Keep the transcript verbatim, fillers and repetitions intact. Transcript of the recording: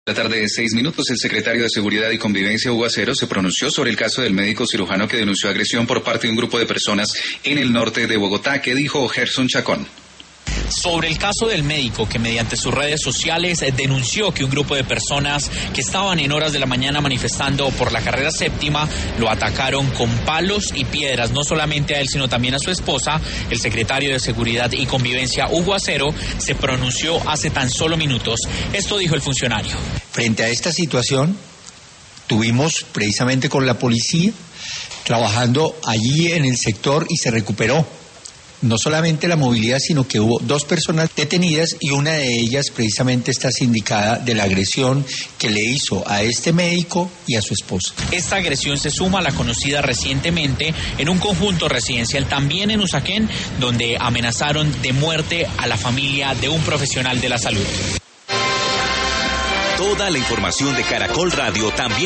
La tarde de seis minutos, el secretario de Seguridad y Convivencia, Hugo Acero, se pronunció sobre el caso del médico cirujano que denunció agresión por parte de un grupo de personas en el norte de Bogotá. ¿Qué dijo Gerson Chacón? Sobre el caso del médico que mediante sus redes sociales denunció que un grupo de personas que estaban en horas de la mañana manifestando por la carrera séptima lo atacaron con palos y piedras, no solamente a él sino también a su esposa, el secretario de Seguridad y Convivencia, Hugo Acero, se pronunció hace tan solo minutos. Esto dijo el funcionario. Frente a esta situación, tuvimos precisamente con la policía trabajando allí en el sector y se recuperó no solamente la movilidad, sino que hubo dos personas detenidas y una de ellas precisamente está sindicada de la agresión que le hizo a este médico y a su esposa. Esta agresión se suma a la conocida recientemente en un conjunto residencial también en Usaquén, donde amenazaron de muerte a la familia de un profesional de la salud. Toda la información de Caracol Radio también